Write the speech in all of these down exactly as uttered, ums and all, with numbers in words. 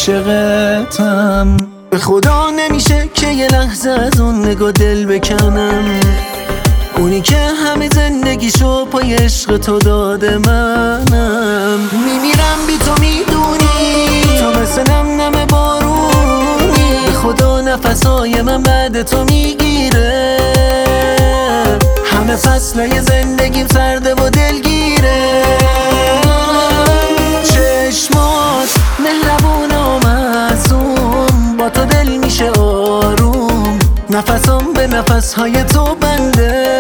عاشقتم. به خدا نمیشه که یه لحظه از اون نگاه دل بکنم، اونی که همه زندگیشو پای عشق تو داده منم. میمیرم بی تو میدونی، تو مثل نم نم بارونی، به خدا نفسای من بعد تو میگیره، همه فصلای زندگیم سرده و دلگیره. چشمات مهربون و معصوم، با تو دل میشه آروم، نفسم به نفسهای تو بنده.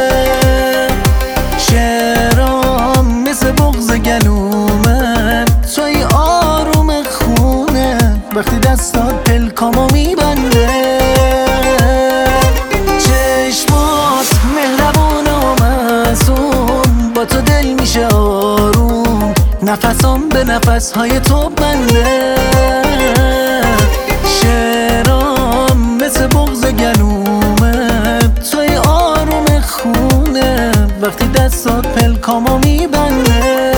شعرام مثل بغض گلومن، توی آروم خونه وقتی دستات پلکامو میبنده. چشمات مهربون و معصوم، با تو دل میشه آروم، نفسم به نفسهای تو بنده. شعرام مثل بغض گلومه، توی آروم خونه وقتی دستات پلکامو میبنده.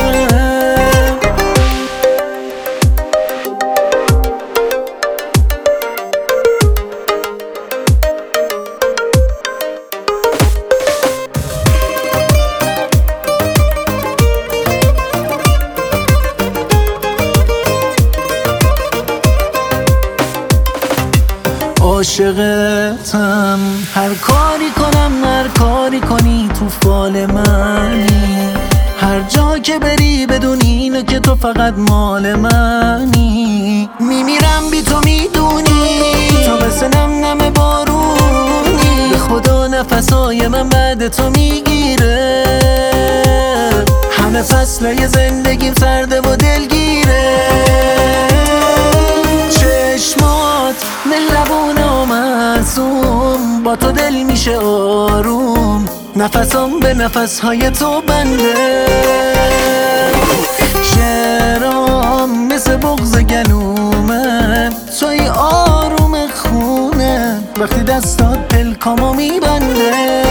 عاشقتم، هر کاری کنم هر کاری کنی تو فال منی، هر جا که بری بدون اینو که تو فقط مال منی. میمیرم بی تو میدونی، تو مثل نم نم بارونی، به خدا نفسای من بعد تو میگیره، همه فصلای زندگیم سرده و دلگیره. چشمات مهربون و معصوم، با تو دل میشه آروم، نفسم به نفسهای تو بنده. شعرام مثل بغض گلومه، توی آروم خونه وقتی دستات پلکامو میبنده.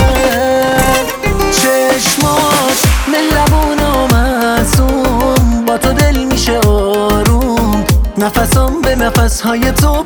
چشمات مهربون و معصوم، با تو دل میشه آروم، نفسم به نفسهای تو